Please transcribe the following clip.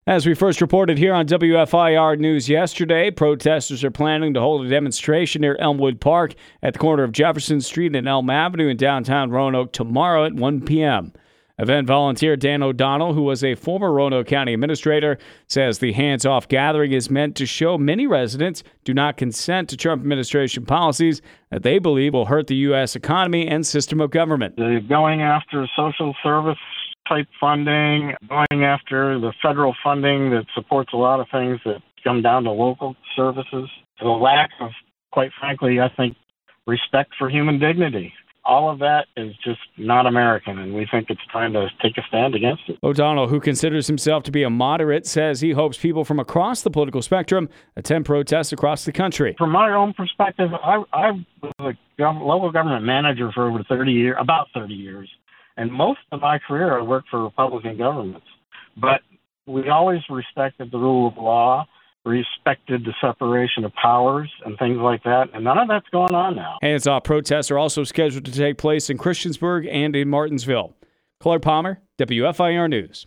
As we first reported here on WFIR News yesterday, protesters are planning to hold a demonstration near Elmwood Park at the corner of Jefferson Street and Elm Avenue in downtown Roanoke tomorrow at 1 p.m. Event volunteer Dan O'Donnell, who was a former Roanoke County administrator, says the hands-off gathering is meant to show many residents do not consent to Trump administration policies that they believe will hurt the U.S. economy and system of government. They're going after social service type funding, going after the federal funding that supports a lot of things that come down to local services. The lack of, quite frankly, I think, respect for human dignity. All of that is just not American, and we think it's time to take a stand against it. O'Donnell, who considers himself to be a moderate, says he hopes people from across the political spectrum attend protests across the country. From my own perspective, I was a local government manager for over 30 years, about 30 years. And most of my career, I worked for Republican governments. But we always respected the rule of law, respected the separation of powers and things like that. And none of that's going on now. Hands-off protests are also scheduled to take place in Christiansburg and in Martinsville. Clark Palmer, WFIR News.